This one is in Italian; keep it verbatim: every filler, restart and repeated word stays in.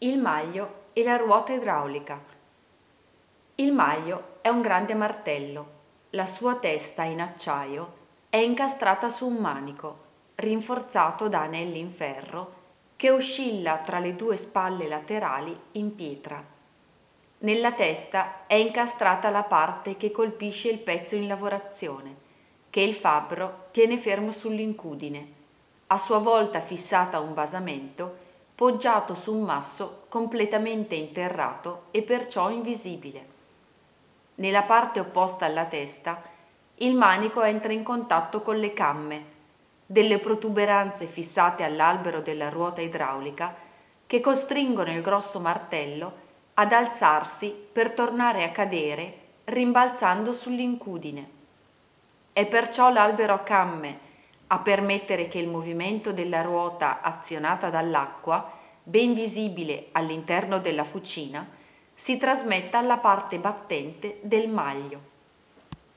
Il maglio e la ruota idraulica. Il maglio è un grande martello. La sua testa in acciaio è incastrata su un manico, rinforzato da anelli in ferro, che oscilla tra le due spalle laterali in pietra. Nella testa è incastrata la parte che colpisce il pezzo in lavorazione, che il fabbro tiene fermo sull'incudine, a sua volta fissata a un basamento poggiato su un masso completamente interrato e perciò invisibile. Nella parte opposta alla testa, il manico entra in contatto con le camme, delle protuberanze fissate all'albero della ruota idraulica che costringono il grosso martello ad alzarsi per tornare a cadere rimbalzando sull'incudine. È perciò l'albero a camme a permettere che il movimento della ruota azionata dall'acqua, ben visibile all'interno della fucina, si trasmetta alla parte battente del maglio.